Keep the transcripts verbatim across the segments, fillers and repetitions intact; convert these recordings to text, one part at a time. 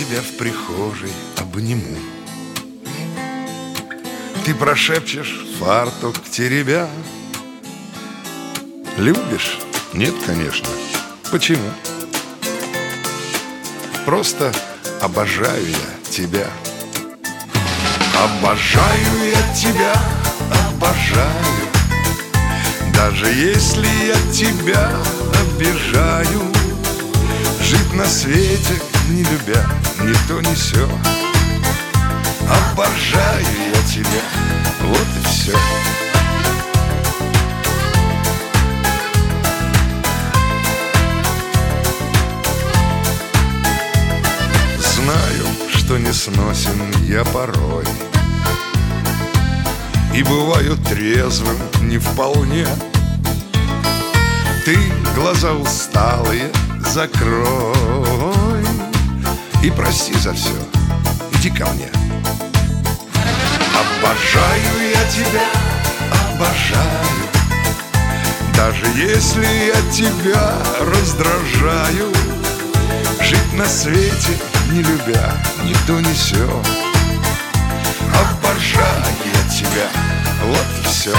тебя в прихожей обниму. Ты прошепчешь, фартук теребя. Любишь? Нет, конечно. Почему? Просто обожаю я тебя. Обожаю я тебя, обожаю. Даже если я тебя обижаю. Жить на свете, не любя, ни то, ни сё. Обожаю я тебя, вот и все. Знаю, что не сносен я порой, и бываю трезвым не вполне. Ты глаза усталые закрой и прости за все, иди ко мне. Обожаю я тебя, обожаю. Даже если я тебя раздражаю. Жить на свете, не любя, ни то, ни сё. Обожаю я тебя, вот и все.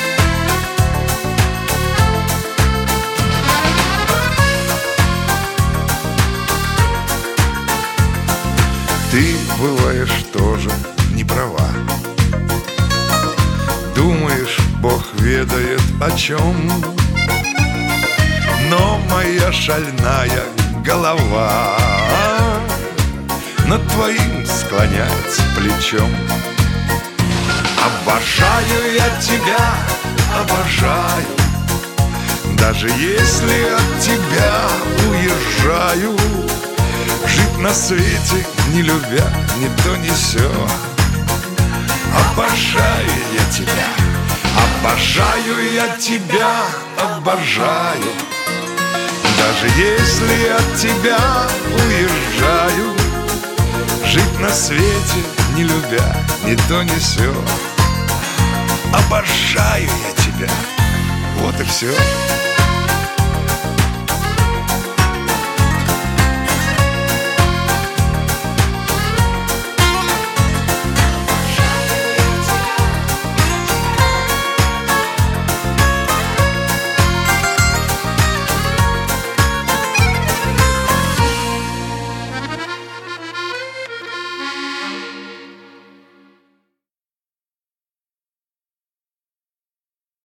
Ты бываешь тоже не права. Думаешь, Бог ведает о чем. Но моя шальная голова над твоим склоняется плечом. Обожаю я тебя, обожаю. Даже если от тебя уезжаю. Жить на свете, не любя, ни то, ни сё. Обожаю я тебя, обожаю я тебя, обожаю. Даже если от тебя уезжаю. Жить на свете, не любя, ни то, ни сё. Обожаю я тебя, вот и все.